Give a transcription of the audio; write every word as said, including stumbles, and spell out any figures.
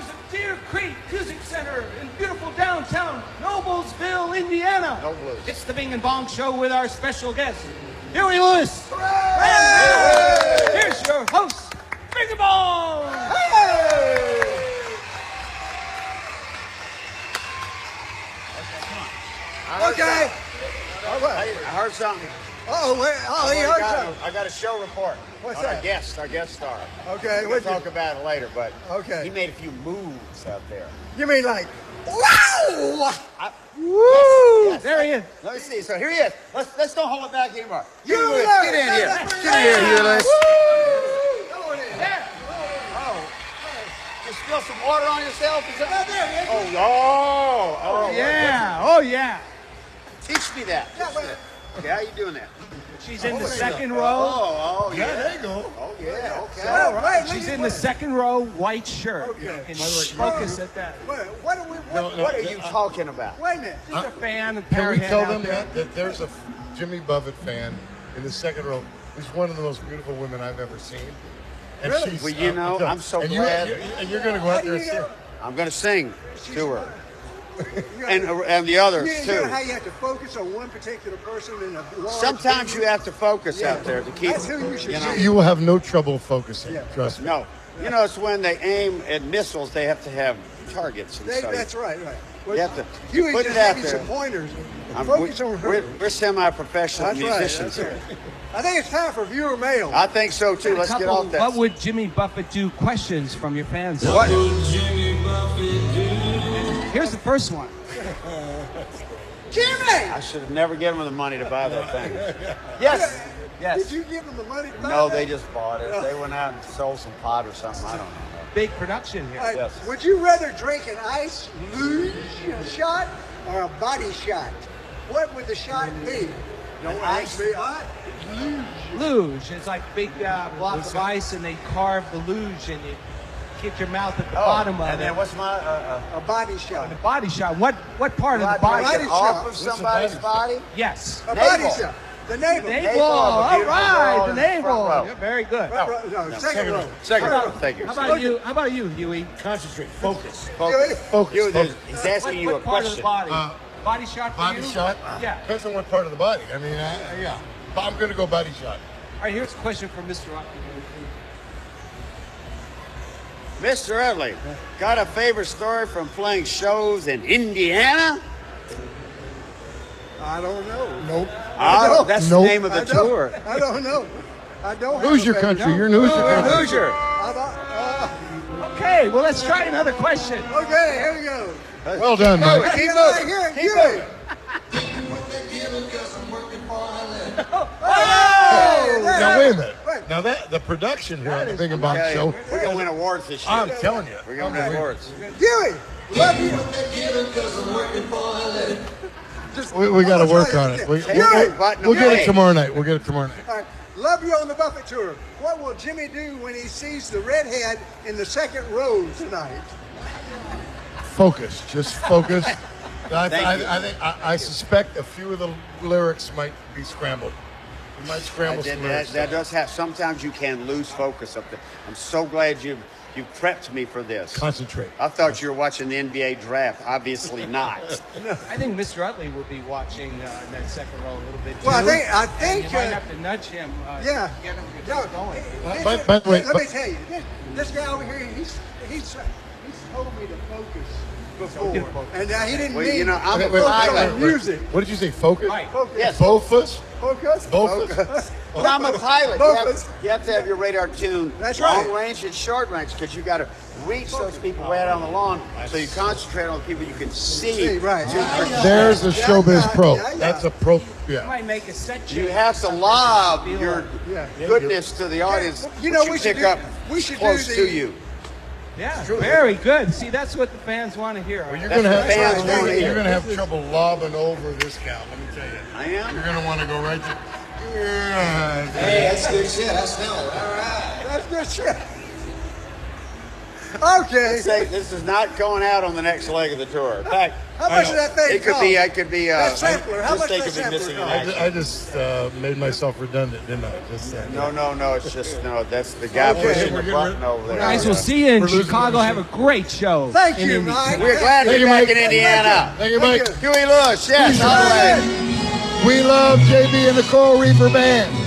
of Deer Creek Music Center in beautiful downtown Noblesville, Indiana. Nobles. It's the Bing and Bong Show with our special guest, Huey Lewis. Hey! Here's your host, Bing and Bong. Hey! Okay. I heard something. Oh, wait. Oh, he I heard got, something. I got a show report. What's on that? Our guest, our guest star. Okay, We'll what'd you- talk about it later, but Okay. he made a few moves out there. You mean like, wow! I, Woo! yes, There he is. Let me see. So here he is. Let's let's don't hold it back anymore. You Huey Lewis, know, get in here. that's Get in here, Huey Lewis. Woo! Come on in. There. Oh, just spill some water on yourself. Is that? Right there, yeah. Oh, oh, oh, Yeah. Oh, yeah. Teach me that. Yeah, Teach wait. me that. Okay, how you doing that? She's in the there you second Oh, row. oh, yeah. there you go. Oh, yeah. Okay. Well, wait, look She's at in the what- second row, white shirt. Okay. And focus at that. Wait, what are we, what, No, no. What are you talking about? wait a minute. She's a fan of Can we Parrot tell out them there. that, that there's a Jimmy Buffett fan in the second row who's one of the most beautiful women I've ever seen? And Really? she's, Well, you uh, know, I'm so and glad. You, you, and you're going to go How out do there you and see know? her. I'm going to sing to her. You And, know, and the others, you know too. how you have to focus on one particular person in a large Sometimes you have to focus Yeah. out there to keep, That's who you should know. see. You will have no trouble focusing, Yeah. trust me. No. You know, it's when they aim at missiles, they have to have targets. And They, so that's right, right. Well, You have to you put just it out give you there. some pointers. I'm- Focus we- on her. we're, we're semi-professional That's right. musicians That's here. right. I think it's time for viewer mail. I think so, too. Let's get Couple- off that. What would Jimmy Buffett do? Questions from your fans. What? Here's the first one. Jimmy! I should have never given them the money to buy that thing. Yes. Yes. Did you give them the money to buy No, that? they just bought it. They went out and sold some pot or something. I don't know. Big production here. Uh, Yes. Would you rather drink an ice luge shot or a body shot? What would the shot be? Don't ask me. I, Luge. It's like big uh, blocks of ice, and they carve the luge, and you get your mouth at the bottom of Oh, and it. then what's my uh, a body shot. The body shot. What what part uh, of the body? body it off shot. of somebody's body? Yes. A Navel. body shot. The navel. Navel. Navel of a All beautiful right. girl The in the front navel. row. Yeah, very good. Front row- No, No, second row. Second Front row. Thank you. How about you? How about you, Huey? Concentrate, focus. Focus. Focus, You, focus. he's asking what, you a what part of the question. body? Uh, body shot for Body you? shot? Yeah. Depends on what part of the body. I mean, I, I- yeah. But I'm going to go body shot. All right. Here's a question from Mister Rocky. Mister Utley, got a favorite story from playing shows in Indiana? I don't know. Nope. Oh, that's Nope. the name of the I don't- tour. I don't know. I don't have Hoosier a favorite. country. You're in Hoosier We're country. Hoosier. How about, uh, Okay. Well, let's try another question. okay, here we go. Well done, Mike. Keep Here, moving. here, Keep here. moving. Hey, there- Now, wait a minute. Wait. Now, that the production here on the Bing and Bong Okay, Show, we're going to win awards this year. I'm telling you. We're going to win awards. Huey, love you. Just, We, we got to let's work try on this it. We, again. we'll, Huey, we'll, button we'll get away. it tomorrow night. We'll get it tomorrow night. all right, love you on the Buffett tour. What will Jimmy do when he sees the redhead in the second row tonight? Focus. Just focus. I, Thank I, you. I, think, I, I suspect a few of the lyrics might be scrambled. You might scramble That, some that, lyrics. that does have. Sometimes you can lose focus up there. I'm so glad you you prepped me for this. Concentrate. I thought you were watching the N B A draft. Obviously not. I think Mister Utley will be watching uh, in that second row a little bit. Well, I too. think- I And think, you might uh, have to nudge him. Uh, Yeah. Get him to No, get going. this- By- by the way, let but- me tell you, this, this guy over here, he's he's he's told me to focus before, get focused. and uh, he didn't Well, mean you know, I'm Wait, a wait, focus pilot. on music. What did you say? Focus? Right. Focus. Yes. Bofus? Focus. Bofus? But I'm a pilot. You Focus. have, you have to have your radar tuned That's long right. range and short range because you got to reach those people right on the lawn. So you concentrate on the people you can see. See, right. There's a showbiz yeah, pro. yeah, yeah. That's a pro. You Yeah. might make a set You change. have to lob your Yeah. goodness to the audience. You know, which we should pick do- up we should do close the- to you. Yeah, very good. See, that's what the fans want to hear. Well, you're That's gonna what have fans trouble, wanna hear. you're gonna have trouble lobbing over this cow. Let me tell you. I am. You're gonna want to go right to. Yeah. Hey, that's good shit. That's stellar. All right. That's good shit. Okay. Say, this is not going out on the next leg of the tour. In fact, How much did that thing it could cost? be. It could be. Uh, That sampler. How this much thing that could be sampler missing in cost? I, action. ju- I just uh, made myself redundant, didn't I? Just uh, No, no, no. It's just no. That's the guy Okay, pushing we're the getting button rid- over there. Guys, Uh, we'll see you in We're losing Chicago. the Have a great show. Thank in you, Indy. Mike. We're glad to Thank be you, back Mike. in Indiana. Thank you, Mike. Thank you. Huey Lewis, yes, all right. We love J B and the Coral Reaper Band.